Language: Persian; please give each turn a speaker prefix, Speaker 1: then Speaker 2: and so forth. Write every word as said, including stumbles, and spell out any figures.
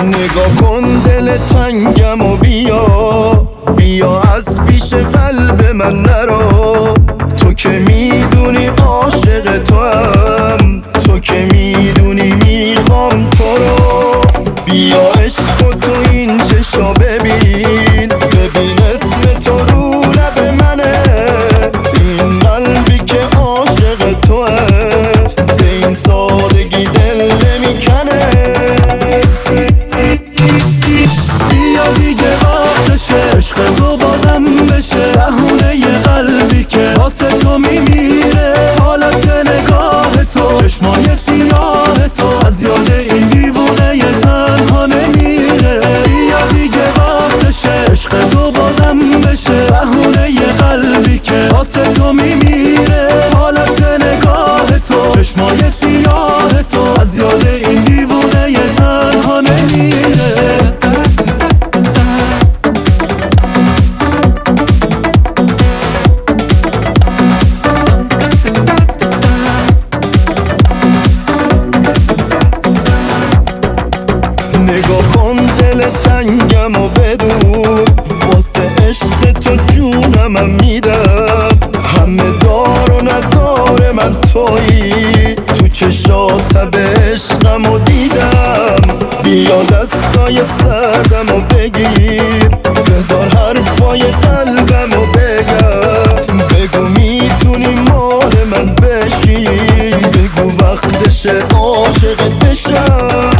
Speaker 1: نگاه کن دل تنگم و بیا بیا از پیش قلب من نرو. تو که میدونی عاشق تو هم، تو که میدونی میخوام تو رو. بیا عشق و تو این چشا ببین، ببین اسم تو رو لب منه. این قلبی که عاشق توه به این سادگی دل نمیکنه. بیا دیگه وقتشه عشق تو بازم بشه، بهونه یه قلبی که واسه تو میمیره. حالت نگاه تو، چشمای سیاه تو، از یاد این دیوونه یه تنها نمیره. بیا دیگه وقتشه عشق تو بازم بشه، بهونه یه قلبی که واسه تو میمیره. حالت نگاه تو، چشمای سیاه تو، از یاد این دیوونه یه تنها نمیره. نگاه کن دل تنگم و بدون، واسه عشق تو جونم میدم. همه دار و ندار من تویی، تو چشات به عشقم و دیدم. بیا دستای سردم و بگیر، بذار حرفای قلبم و بگم. بگو میتونی مال من بشی، بگو وقتشه عاشقت بشم.